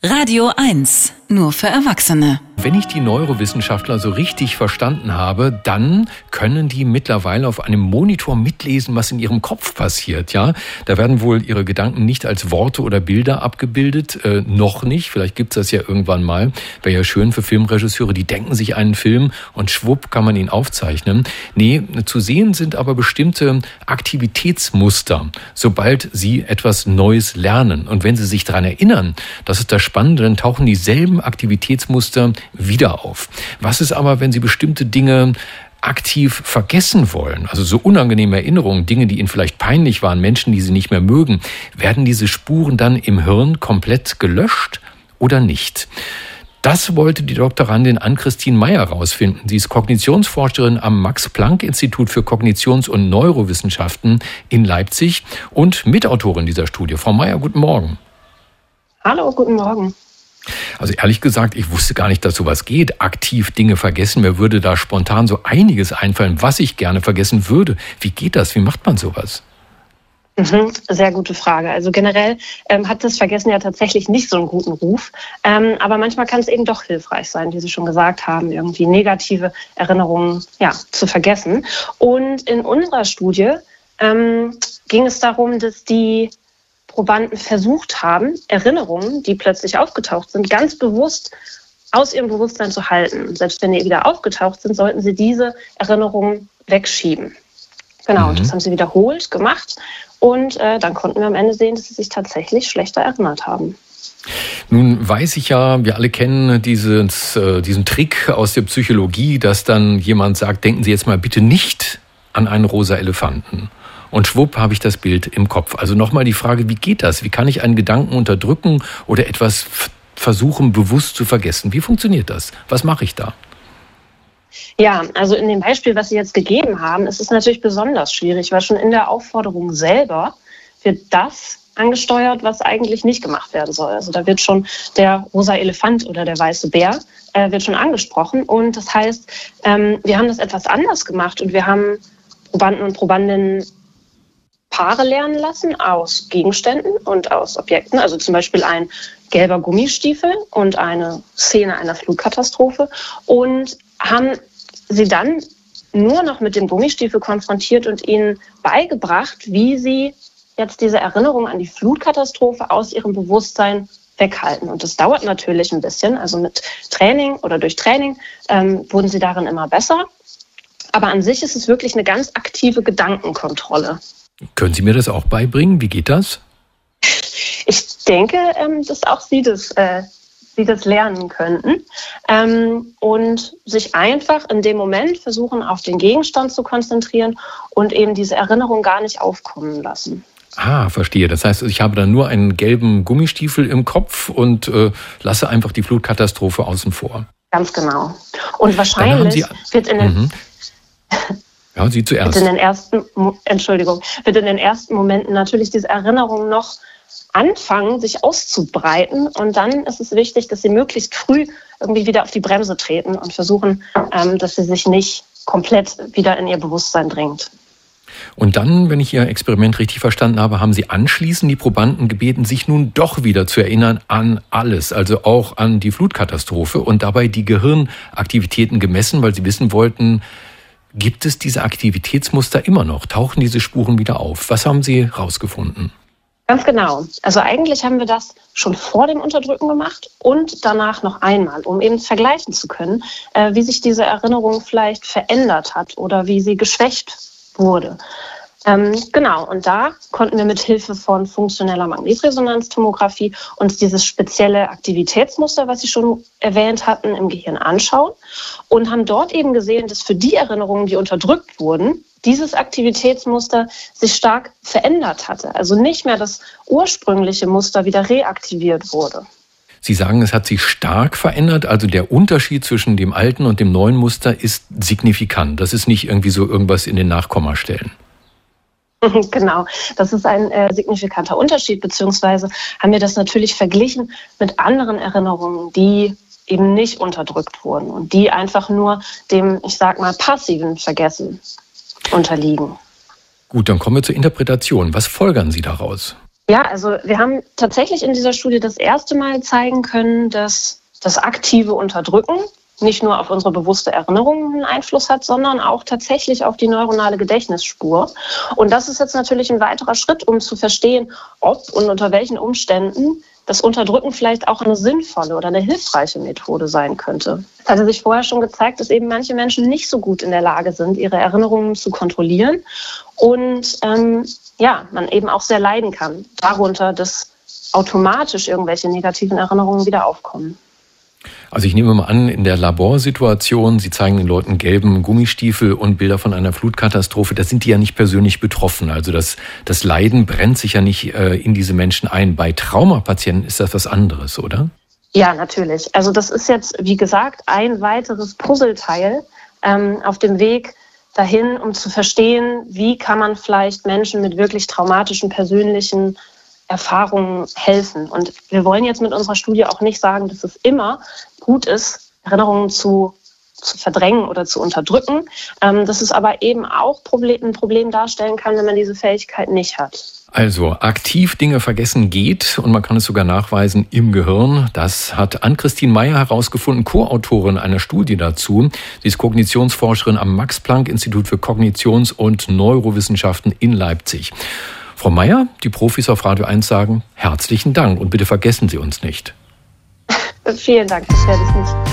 Radio 1, nur für Erwachsene. Wenn ich die Neurowissenschaftler so richtig verstanden habe, dann können die mittlerweile auf einem Monitor mitlesen, was in ihrem Kopf passiert. Ja, da werden wohl ihre Gedanken nicht als Worte oder Bilder abgebildet, noch nicht. Vielleicht gibt's das ja irgendwann mal. Wäre ja schön für Filmregisseure, die denken sich einen Film und schwupp kann man ihn aufzeichnen. Nee, zu sehen sind aber bestimmte Aktivitätsmuster, sobald sie etwas Neues lernen. Und wenn sie sich daran erinnern, das ist das Spannende, dann tauchen dieselben Aktivitätsmuster wieder auf. Was ist aber, wenn Sie bestimmte Dinge aktiv vergessen wollen? Also so unangenehme Erinnerungen, Dinge, die Ihnen vielleicht peinlich waren, Menschen, die Sie nicht mehr mögen. Werden diese Spuren dann im Hirn komplett gelöscht oder nicht? Das wollte die Doktorandin Ann-Christine Meyer herausfinden. Sie ist Kognitionsforscherin am Max-Planck-Institut für Kognitions- und Neurowissenschaften in Leipzig und Mitautorin dieser Studie. Frau Meyer, guten Morgen. Hallo, guten Morgen. Also ehrlich gesagt, ich wusste gar nicht, dass sowas geht. Aktiv Dinge vergessen. Mir würde da spontan so einiges einfallen, was ich gerne vergessen würde. Wie geht das? Wie macht man sowas? Sehr gute Frage. Also generell hat das Vergessen ja tatsächlich nicht so einen guten Ruf. Aber manchmal kann es eben doch hilfreich sein, wie Sie schon gesagt haben, irgendwie negative Erinnerungen zu vergessen. Und in unserer Studie ging es darum, dass die Probanden versucht haben, Erinnerungen, die plötzlich aufgetaucht sind, ganz bewusst aus ihrem Bewusstsein zu halten. Selbst wenn die wieder aufgetaucht sind, sollten sie diese Erinnerungen wegschieben. Genau, und das haben sie wiederholt gemacht. Und dann konnten wir am Ende sehen, dass sie sich tatsächlich schlechter erinnert haben. Nun weiß ich ja, wir alle kennen diesen Trick aus der Psychologie, dass dann jemand sagt, denken Sie jetzt mal bitte nicht an einen rosa Elefanten. Und schwupp habe ich das Bild im Kopf. Also nochmal die Frage, wie geht das? Wie kann ich einen Gedanken unterdrücken oder etwas versuchen, bewusst zu vergessen? Wie funktioniert das? Was mache ich da? Ja, also in dem Beispiel, was Sie jetzt gegeben haben, ist es natürlich besonders schwierig, weil schon in der Aufforderung selber wird das angesteuert, was eigentlich nicht gemacht werden soll. Also da wird schon der rosa Elefant oder der weiße Bär wird schon angesprochen. Und das heißt, wir haben das etwas anders gemacht und wir haben Probanden und Probandinnen Paare lernen lassen aus Gegenständen und aus Objekten, also zum Beispiel ein gelber Gummistiefel und eine Szene einer Flutkatastrophe, und haben sie dann nur noch mit dem Gummistiefel konfrontiert und ihnen beigebracht, wie sie jetzt diese Erinnerung an die Flutkatastrophe aus ihrem Bewusstsein weghalten. Und das dauert natürlich ein bisschen, also mit Training oder durch Training wurden sie darin immer besser. Aber an sich ist es wirklich eine ganz aktive Gedankenkontrolle. Können Sie mir das auch beibringen? Wie geht das? Ich denke, dass auch Sie das lernen könnten und sich einfach in dem Moment versuchen, auf den Gegenstand zu konzentrieren und eben diese Erinnerung gar nicht aufkommen lassen. Ah, verstehe. Das heißt, ich habe dann nur einen gelben Gummistiefel im Kopf und lasse einfach die Flutkatastrophe außen vor. Ganz genau. Und wahrscheinlich wird in den... Ja, Sie zuerst. Wird in den ersten Momenten natürlich diese Erinnerung noch anfangen, sich auszubreiten. Und dann ist es wichtig, dass Sie möglichst früh irgendwie wieder auf die Bremse treten und versuchen, dass sie sich nicht komplett wieder in Ihr Bewusstsein dringt. Und dann, wenn ich Ihr Experiment richtig verstanden habe, haben Sie anschließend die Probanden gebeten, sich nun doch wieder zu erinnern an alles, also auch an die Flutkatastrophe und dabei die Gehirnaktivitäten gemessen, weil Sie wissen wollten, gibt es diese Aktivitätsmuster immer noch? Tauchen diese Spuren wieder auf? Was haben Sie rausgefunden? Ganz genau. Also eigentlich haben wir das schon vor dem Unterdrücken gemacht und danach noch einmal, um eben vergleichen zu können, wie sich diese Erinnerung vielleicht verändert hat oder wie sie geschwächt wurde. Genau, und da konnten wir mit Hilfe von funktioneller Magnetresonanztomographie uns dieses spezielle Aktivitätsmuster, was Sie schon erwähnt hatten, im Gehirn anschauen und haben dort eben gesehen, dass für die Erinnerungen, die unterdrückt wurden, dieses Aktivitätsmuster sich stark verändert hatte. Also nicht mehr das ursprüngliche Muster wieder reaktiviert wurde. Sie sagen, es hat sich stark verändert, also der Unterschied zwischen dem alten und dem neuen Muster ist signifikant. Das ist nicht irgendwie so irgendwas in den Nachkommastellen. Genau, das ist ein signifikanter Unterschied, beziehungsweise haben wir das natürlich verglichen mit anderen Erinnerungen, die eben nicht unterdrückt wurden und die einfach nur dem, ich sag mal, passiven Vergessen unterliegen. Gut, dann kommen wir zur Interpretation. Was folgern Sie daraus? Ja, also wir haben tatsächlich in dieser Studie das erste Mal zeigen können, dass das aktive Unterdrücken nicht nur auf unsere bewusste Erinnerung einen Einfluss hat, sondern auch tatsächlich auf die neuronale Gedächtnisspur. Und das ist jetzt natürlich ein weiterer Schritt, um zu verstehen, ob und unter welchen Umständen das Unterdrücken vielleicht auch eine sinnvolle oder eine hilfreiche Methode sein könnte. Es hatte sich vorher schon gezeigt, dass eben manche Menschen nicht so gut in der Lage sind, ihre Erinnerungen zu kontrollieren und man eben auch sehr leiden kann darunter, dass automatisch irgendwelche negativen Erinnerungen wieder aufkommen. Also ich nehme mal an, in der Laborsituation, Sie zeigen den Leuten gelben Gummistiefel und Bilder von einer Flutkatastrophe, da sind die ja nicht persönlich betroffen. Also das Leiden brennt sich ja nicht in diese Menschen ein. Bei Traumapatienten ist das was anderes, oder? Ja, natürlich. Also das ist jetzt, wie gesagt, ein weiteres Puzzleteil auf dem Weg dahin, um zu verstehen, wie kann man vielleicht Menschen mit wirklich traumatischen persönlichen Erfahrungen helfen. Und wir wollen jetzt mit unserer Studie auch nicht sagen, dass es immer gut ist, Erinnerungen zu verdrängen oder zu unterdrücken, dass es aber eben auch ein Problem darstellen kann, wenn man diese Fähigkeit nicht hat. Also aktiv Dinge vergessen geht und man kann es sogar nachweisen im Gehirn. Das hat Ann-Christine Meyer herausgefunden, Co-Autorin einer Studie dazu. Sie ist Kognitionsforscherin am Max-Planck-Institut für Kognitions- und Neurowissenschaften in Leipzig. Frau Meyer, die Profis auf Radio 1 sagen, herzlichen Dank und bitte vergessen Sie uns nicht. Vielen Dank, das werde ich nicht.